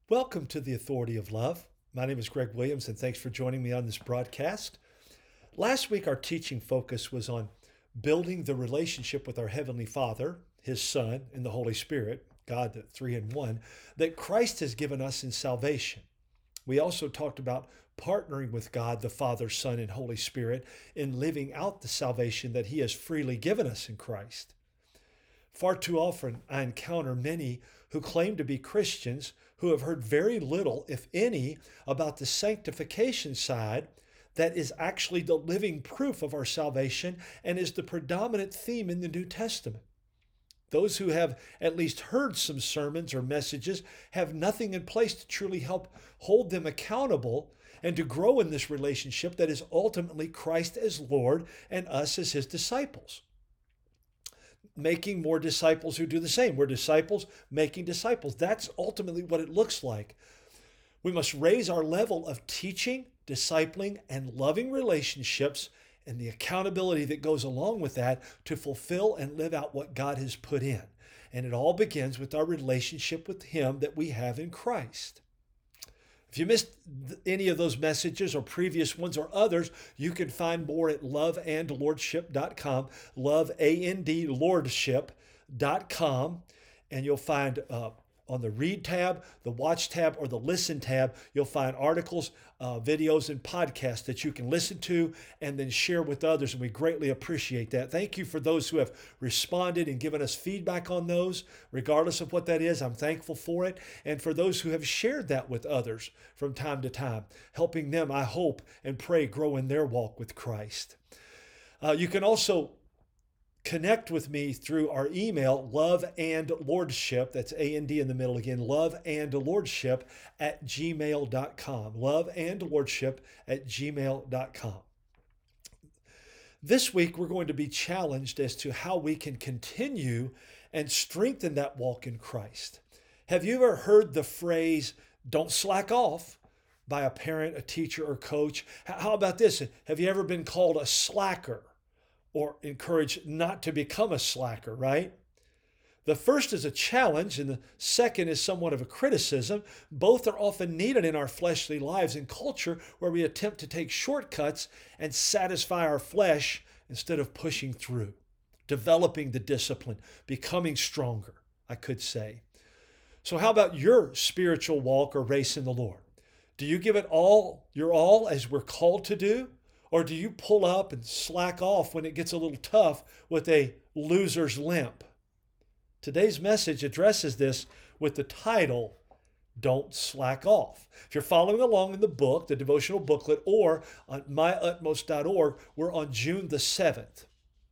Welcome to the Authority of Love. My name is Greg Williams, and thanks for joining me on this broadcast. Last week, our teaching focus was on building the relationship with our Heavenly Father, His Son, and the Holy Spirit, God, the three in one, that Christ has given us in salvation. We also talked about partnering with God, the Father, Son, and Holy Spirit in living out the salvation that He has freely given us in Christ. Far too often, I encounter many who claim to be Christians who have heard very little, if any, about the sanctification side that is actually the living proof of our salvation and is the predominant theme in the New Testament. Those who have at least heard some sermons or messages have nothing in place to truly help hold them accountable and to grow in this relationship that is ultimately Christ as Lord and us as His disciples. Making more disciples who do the same. We're disciples making disciples. That's ultimately what it looks like. We must raise our level of teaching, discipling, and loving relationships and the accountability that goes along with that to fulfill and live out what God has put in. And it all begins with our relationship with Him that we have in Christ. If you missed any of those messages or previous ones or others, you can find more at loveandlordship.com, loveandlordship.com, and you'll find on the Read tab, the Watch tab, or the Listen tab, you'll find articles, videos, and podcasts that you can listen to and then share with others, and we greatly appreciate that. Thank you for those who have responded and given us feedback on those. Regardless of what that is, I'm thankful for it. And for those who have shared that with others from time to time, helping them, I hope and pray, grow in their walk with Christ. You can also connect with me through our email, loveandlordship, that's A-N-D in the middle again, loveandlordship at gmail.com, loveandlordship at gmail.com. This week, we're going to be challenged as to how we can continue and strengthen that walk in Christ. Have you ever heard the phrase, don't slack off, by a parent, a teacher, or coach? How about this? Have you ever been called a slacker? Or encouraged not to become a slacker, right? The first is a challenge, and the second is somewhat of a criticism. Both are often needed in our fleshly lives and culture where we attempt to take shortcuts and satisfy our flesh instead of pushing through, developing the discipline, becoming stronger, I could say. So how about your spiritual walk or race in the Lord? Do you give it all, your all, as we're called to do? Or do you pull up and slack off when it gets a little tough with a loser's limp? Today's message addresses this with the title, Don't Slack Off. If you're following along in the book, the devotional booklet, or on myutmost.org, we're on June the 7th.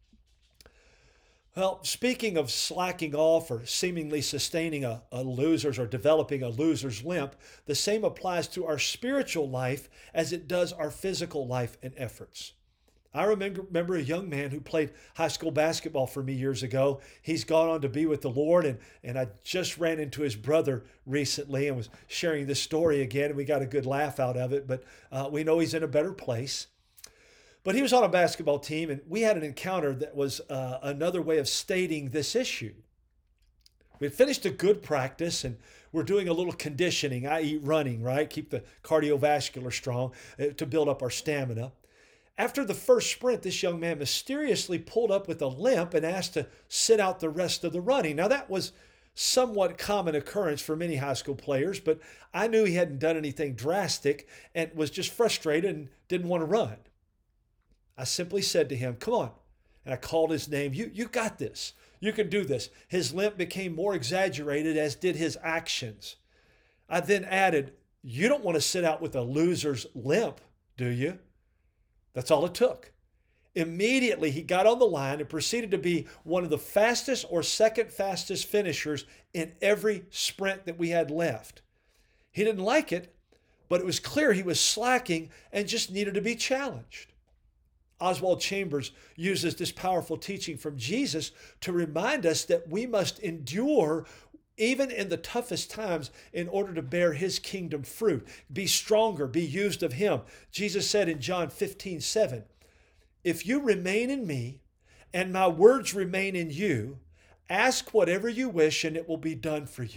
Well, speaking of slacking off or seemingly sustaining a loser's or developing a loser's limp, the same applies to our spiritual life as it does our physical life and efforts. I remember a young man who played high school basketball for me years ago. He's gone on to be with the Lord, and I just ran into his brother recently and was sharing this story again, and we got a good laugh out of it, but we know he's in a better place. But he was on a basketball team, and we had an encounter that was another way of stating this issue. We had finished a good practice, and we're doing a little conditioning, i.e. running, right? Keep the cardiovascular strong to build up our stamina. After the first sprint, this young man mysteriously pulled up with a limp and asked to sit out the rest of the running. Now, that was somewhat common occurrence for many high school players, but I knew he hadn't done anything drastic and was just frustrated and didn't want to run. I simply said to him, come on. And I called his name. You got this. You can do this. His limp became more exaggerated, as did his actions. I then added, you don't want to sit out with a loser's limp, do you? That's all it took. Immediately, he got on the line and proceeded to be one of the fastest or second fastest finishers in every sprint that we had left. He didn't like it, but it was clear he was slacking and just needed to be challenged. Oswald Chambers uses this powerful teaching from Jesus to remind us that we must endure even in the toughest times in order to bear His kingdom fruit. Be stronger, be used of Him. Jesus said in John 15:7, if you remain in me and my words remain in you, ask whatever you wish and it will be done for you.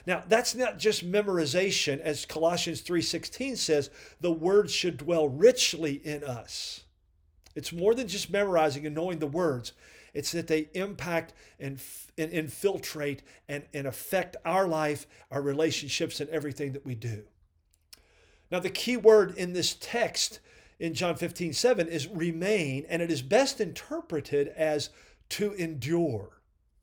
Now, that's not just memorization. As Colossians 3:16 says, the word should dwell richly in us. It's more than just memorizing and knowing the words. It's that they impact and infiltrate and affect our life, our relationships, and everything that we do. Now, the key word in this text in John 15:7 is remain, and it is best interpreted as to endure.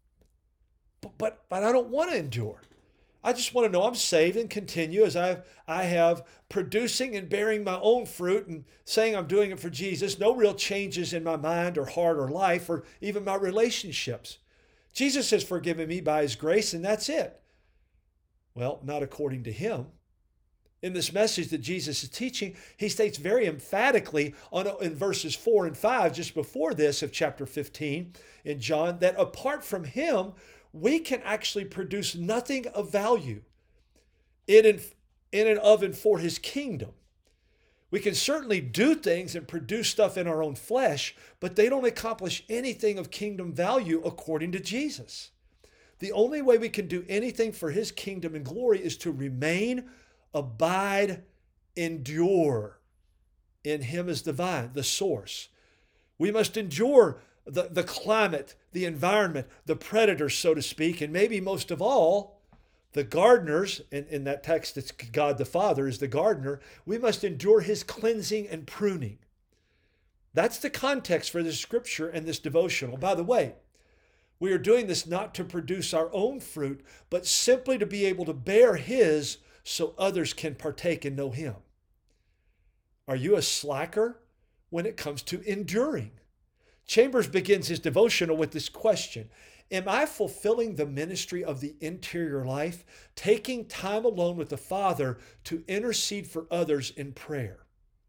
But I don't want to endure. I just want to know I'm saved and continue as I have producing and bearing my own fruit and saying I'm doing it for Jesus. No real changes in my mind or heart or life or even my relationships. Jesus has forgiven me by his grace and that's it. Well, not according to him. In this message that Jesus is teaching, he states very emphatically in verses 4 and 5, just before this of chapter 15 in John, that apart from him, we can actually produce nothing of value in and of and for his kingdom. We can certainly do things and produce stuff in our own flesh, but they don't accomplish anything of kingdom value according to Jesus. The only way we can do anything for his kingdom and glory is to remain, abide, endure in him as the vine, the source. We must endure the climate, the environment, the predators, so to speak, and maybe most of all, the gardeners. In that text, it's God the Father is the gardener. We must endure his cleansing and pruning. That's the context for this scripture and this devotional. By the way, we are doing this not to produce our own fruit, but simply to be able to bear his so others can partake and know him. Are you a slacker when it comes to enduring? Chambers begins his devotional with this question: am I fulfilling the ministry of the interior life, taking time alone with the Father to intercede for others in prayer?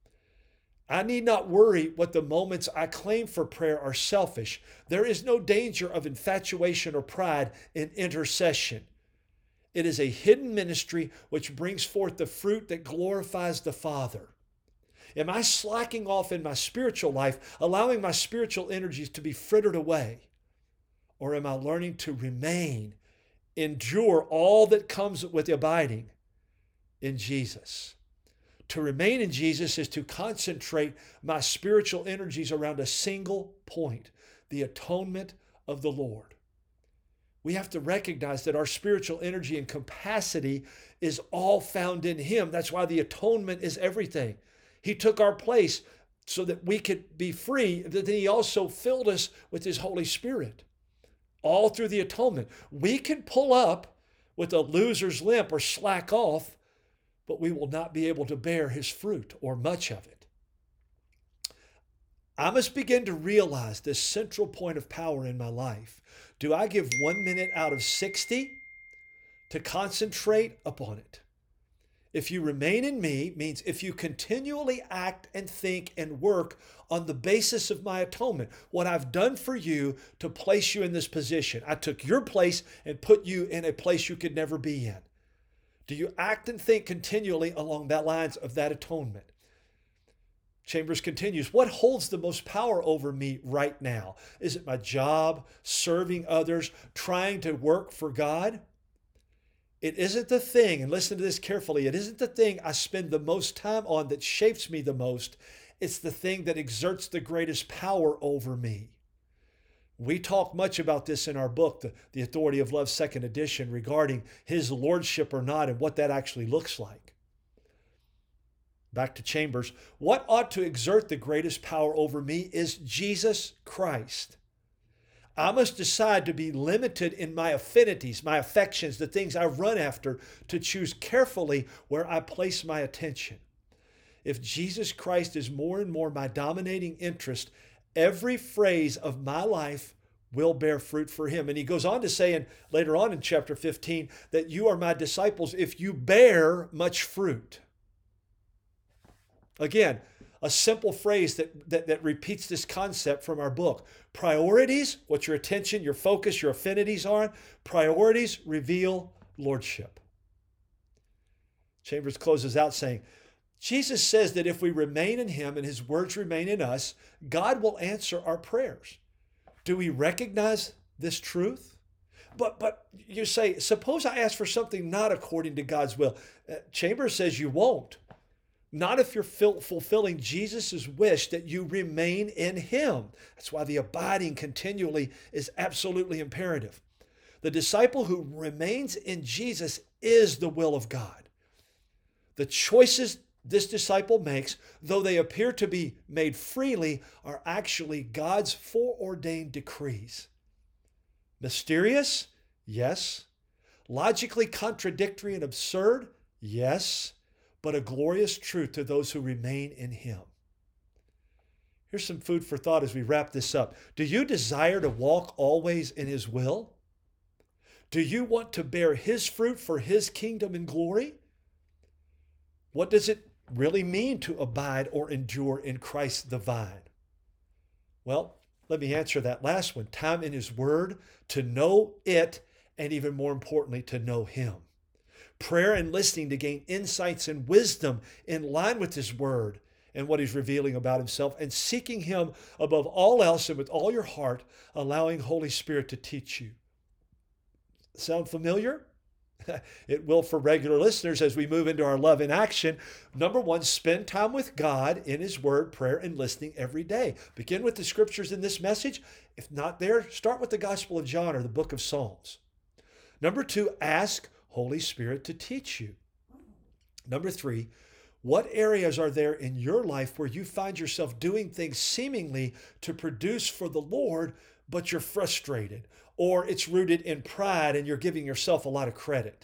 I need not worry what the moments I claim for prayer are selfish. There is no danger of infatuation or pride in intercession. It is a hidden ministry which brings forth the fruit that glorifies the Father. Am I slacking off in my spiritual life, allowing my spiritual energies to be frittered away? Or am I learning to remain, endure all that comes with abiding in Jesus? To remain in Jesus is to concentrate my spiritual energies around a single point, the atonement of the Lord. We have to recognize that our spiritual energy and capacity is all found in him. That's why the atonement is everything. He took our place so that we could be free. Then he also filled us with his Holy Spirit. All through the atonement. We can pull up with a loser's limp or slack off, but we will not be able to bear his fruit or much of it. I must begin to realize this central point of power in my life. Do I give 1 minute out of 60 to concentrate upon it? If you remain in me means if you continually act and think and work on the basis of my atonement, what I've done for you to place you in this position. I took your place and put you in a place you could never be in. Do you act and think continually along that lines of that atonement? Chambers continues, what holds the most power over me right now? Is it my job, serving others, trying to work for God? It isn't the thing, and listen to this carefully, it isn't the thing I spend the most time on that shapes me the most. It's the thing that exerts the greatest power over me. We talk much about this in our book, The Authority of Love, 2nd edition, regarding his lordship or not and what that actually looks like. Back to Chambers. What ought to exert the greatest power over me is Jesus Christ. I must decide to be limited in my affinities, my affections, the things I run after, to choose carefully where I place my attention. If Jesus Christ is more and more my dominating interest, every phrase of my life will bear fruit for him. And he goes on to say later on in chapter 15 that you are my disciples if you bear much fruit. Again, a simple phrase that repeats this concept from our book. Priorities, what your attention, your focus, your affinities are. Priorities reveal lordship. Chambers closes out saying, Jesus says that if we remain in him and his words remain in us, God will answer our prayers. Do we recognize this truth? But you say, suppose I ask for something not according to God's will. Chambers says you won't. Not if you're fulfilling Jesus' wish that you remain in him. That's why the abiding continually is absolutely imperative. The disciple who remains in Jesus is the will of God. The choices this disciple makes, though they appear to be made freely, are actually God's foreordained decrees. Mysterious? Yes. Logically contradictory and absurd? Yes. But a glorious truth to those who remain in him. Here's some food for thought as we wrap this up. Do you desire to walk always in his will? Do you want to bear his fruit for his kingdom and glory? What does it really mean to abide or endure in Christ the vine? Well, let me answer that last one. Time in his word, to know it, and even more importantly, to know him. Prayer and listening to gain insights and wisdom in line with his word and what he's revealing about himself, and seeking him above all else and with all your heart, allowing Holy Spirit to teach you. Sound familiar? It will for regular listeners as we move into our love in action. Number one, spend time with God in his word, prayer, and listening every day. Begin with the scriptures in this message. If not there, start with the Gospel of John or the book of Psalms. Number two, ask Holy Spirit to teach you. Number three, what areas are there in your life where you find yourself doing things seemingly to produce for the Lord, but you're frustrated, or it's rooted in pride and you're giving yourself a lot of credit?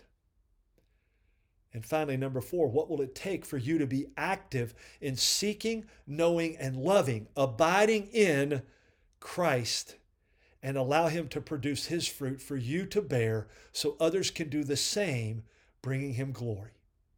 And finally, number four, what will it take for you to be active in seeking, knowing, and loving, abiding in Christ, and allow him to produce his fruit for you to bear so others can do the same, bringing him glory?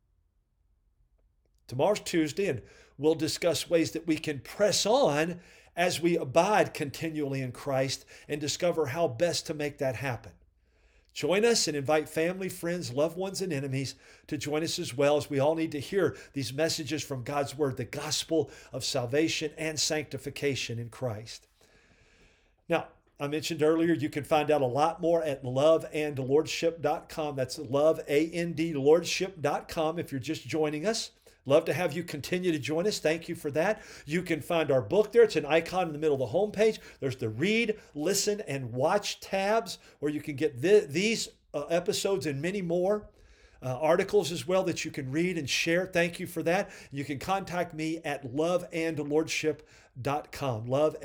Tomorrow's Tuesday, and we'll discuss ways that we can press on as we abide continually in Christ and discover how best to make that happen. Join us and invite family, friends, loved ones, and enemies to join us as well, as we all need to hear these messages from God's Word, the gospel of salvation and sanctification in Christ. Now, I mentioned earlier, you can find out a lot more at loveandlordship.com. That's loveandlordship.com if you're just joining us. Love to have you continue to join us. Thank you for that. You can find our book there. It's an icon in the middle of the homepage. There's the read, listen, and watch tabs where you can get these episodes and many more. Articles as well that you can read and share. Thank you for that. You can contact me at loveandlordship.com.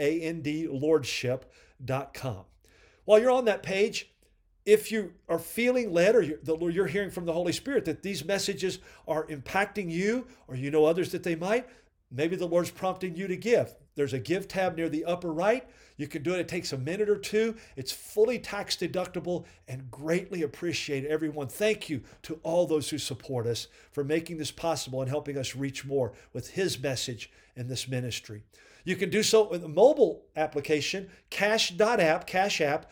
loveandlordship.com. While you're on that page, if you are feeling led, or you're hearing from the Holy Spirit that these messages are impacting you, or you know others that they might, maybe the Lord's prompting you to give. There's a give tab near the upper right. You can do it. It takes a minute or two. It's fully tax deductible and greatly appreciated. Everyone, thank you to all those who support us for making this possible and helping us reach more with his message in this ministry. You can do so with a mobile application, cash.app, cash.app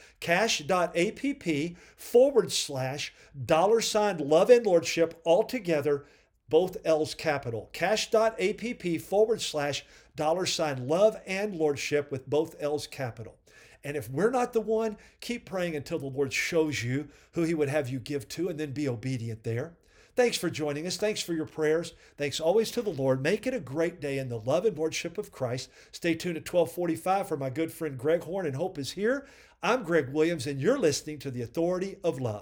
/ love and lordship, all together, both L's capital. Cash.app / love and lordship with both L's capital. And if we're not the one, keep praying until the Lord shows you who he would have you give to, and then be obedient there. Thanks for joining us. Thanks for your prayers. Thanks always to the Lord. Make it a great day in the love and lordship of Christ. Stay tuned at 1245 for my good friend Greg Horn, and Hope is here. I'm Greg Williams, and you're listening to The Authority of Love.